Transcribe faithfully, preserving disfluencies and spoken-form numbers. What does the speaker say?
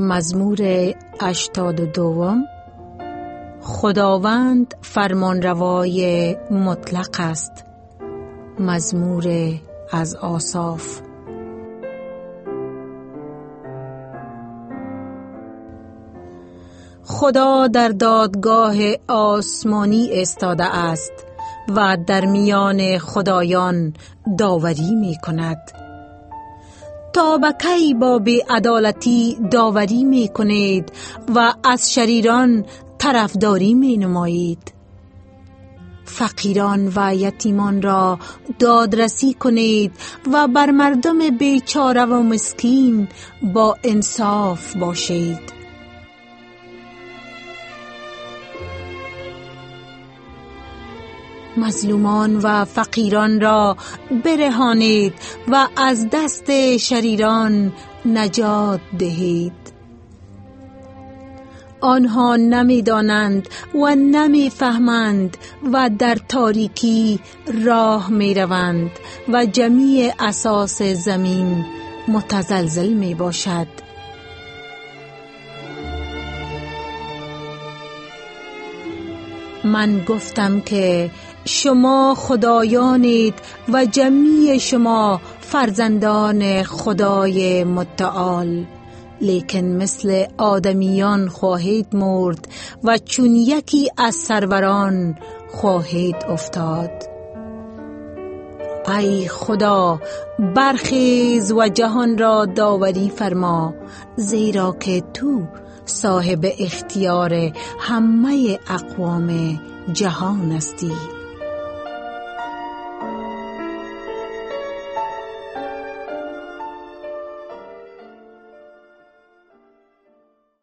مزمور هشتاد و دوم. خداوند فرمانروای مطلق است. مزمور از آساف. خدا در دادگاه آسمانی استاده است و در میان خدایان داوری می کند. تا به کی با بی‌عدالتی داوری می کنید و از شریران طرفداری می نمایید؟ فقیران و یتیمان را دادرسی کنید و بر مردم بیچاره و مسکین با انصاف باشید. مظلومان و فقیران را برهانید و از دست شریران نجات دهید. آنها نمی دانند و نمی فهمند و در تاریکی راه می روند و جمیع اساس زمین متزلزل می باشد. من گفتم که شما خدایانید و جمیع شما فرزندان خدای متعال، لیکن مثل آدمیان خواهید مرد و چون یکی از سروران خواهید افتاد. ای خدا، برخیز و جهان را داوری فرما، زیرا که تو صاحب اختیار همه اقوام جهان هستی.